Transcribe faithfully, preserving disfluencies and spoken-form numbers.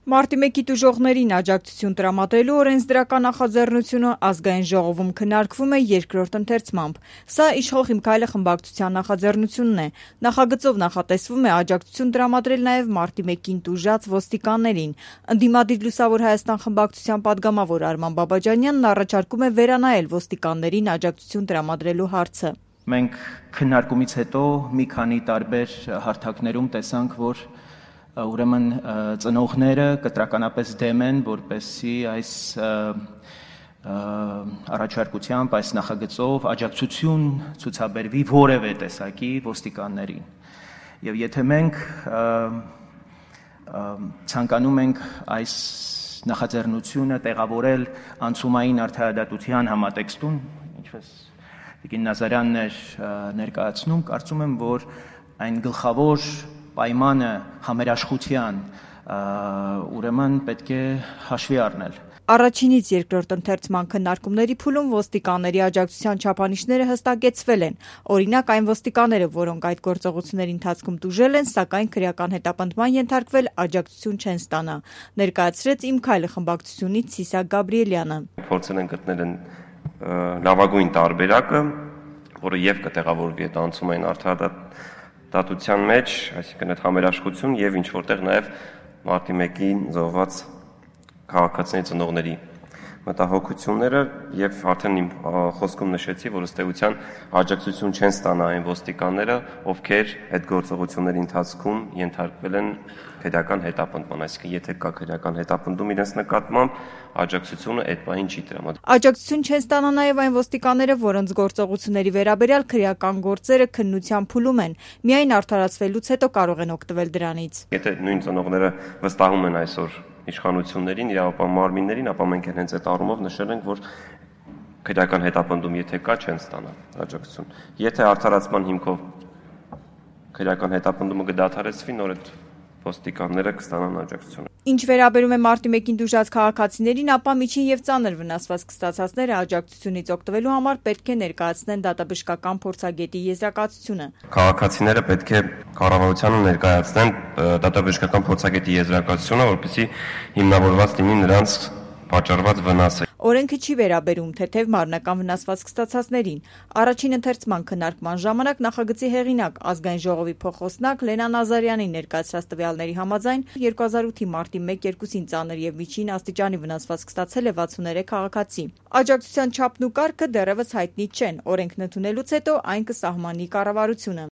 Մարտի մեկի տուժողներին աջակցություն տրամադրելու օրենսդրական նախաձեռնությունը ազգային ժողովում քննարկվում է երկրորդ ընթերցմամբ։ Սա իշխող «Իմ քայլը» խմբակցության նախաձեռնությունն է։ Նախագծով նախատեսվում է աջակցություն տրամադրել նաև մարտի մեկին տուժած ոստիկաններին։ Ընդդիմադիր Լուսավոր Հայաստան խմբակցության պատգամավոր Արման Բաբաջանյանն առաջարկում է վերանայել ոստիկաններին աջակցություն տրամադրելու հարցը։ Մենք քննարկումից հետո մի քանի տարբեր հարթակներում տեսանք, որ ուրեմն ծնողները կտրականապես դեմ են, որպեսզի այս առաջարկությամբ, այս նախագծով աջակցություն ցուցաբերվի որևէ տեսակի ոստիկաններին։ Եվ եթե մենք ցանկանում ենք այս նախաձեռնությունը տեղավորել անցումային արդարադատության համատեքստում, ինչպես Տիկին Նազարյանն էր ներկայացնում, կարծում եմ, որ այն գլխավոր պայմանը համերաշխության ուրեմն պետք է հաշվի առնել։ Առաջինից երկրորդ ընթերցման քննարկումների փուլում ոստիկանների աջակցության չափանիշները հստակեցվել են։ Օրինակ, այն ոստիկանները, որոնք այդ գործողությունների ընթացքում տուժել են, սակայն քրեական հետապնդման ենթարկվել, աջակցություն չեն ստանա, ներկայացրեց «Իմ քայլը» խմբակցությունից Սիսակ Գաբրիելյանը։ Փորձել են գտնել լավագույն տարբերակը, որը եւ կտեղավորվի այդ անցումային արդարադատության մեջ, այսինքն այդ համերաշխություն եւ ինչ որտեղ նաեւ մարտի մեկին զոհված քաղաքացիների ծնողների մտահոգությունները եւ արդեն իմ խոսքում նշեցի, որ ըստ էության աջակցություն չեն ստանա այն ոստիկանները, ովքեր այդ գործողությունների ընթացքում ենթարկվել են քրեական հետապնդման, այսինքն եթե կա քրեական հետապնդում իրենց նկատմամբ, աջակցությունը այդ բանին չի տրամադրվում։ Աջակցություն չեն ստանա նաեւ այն ոստիկանները, որոնց գործողությունների վերաբերյալ քրեական գործերը քննության փուլում են, միայն արդարացվելուց հետո կարող են օգտվել դրանից։ Եթե նույն ծնողները վստահում են այսօր իշխանություններին, իրավապահ մարմիններին, ապա մենք հենց այդ առումով նշել ենք, որ քրեական հետապնդում եթե կա, չեն ստանա աջակցություն։ Եթե արդարացման հիմքով քրեական հետապնդումը կդադարեցվի, նոր այդ ոստիկանները կստանան աջակցություն։ Ինչ վերաբերում է մարտի մեկին տուժած քաղաքացիներին, ապա միջին եւ ծանր վնասվածք ստացածները աջակցությունից օգտվելու համար պետք է ներկայացնեն դատաբժշկական փորձագետի եզրակացությունը։ Քաղաքացիները պետք է կառավարությանը ներկայացնեն դատաբժշկական փորձագետի եզրակացությունը, որպեսզի հիմնավորված լինի նրանց պատճառված վնասը։ Օրենքը չի վերաբերում թեթև մարմնական վնասվածք ստացածներին։ Առաջին ընթերցման քննարկման ժամանակ նախագծի հեղինակ ազգային ժողովի փոխոսնակ Լենա Նազարյանի ներկայացրած տվյալների համաձայն երկու հազար ութի մարտի մեկին ծանր եւ միջին աստիճանի վնասվածք ստացել է վաթսուններեք քաղաքացի։ Աջակցության չափն ու կարգը դեռևս հայտնի չեն։ Օրենքն ընդունելուց հետո այն կսահմանի կառավարությունը։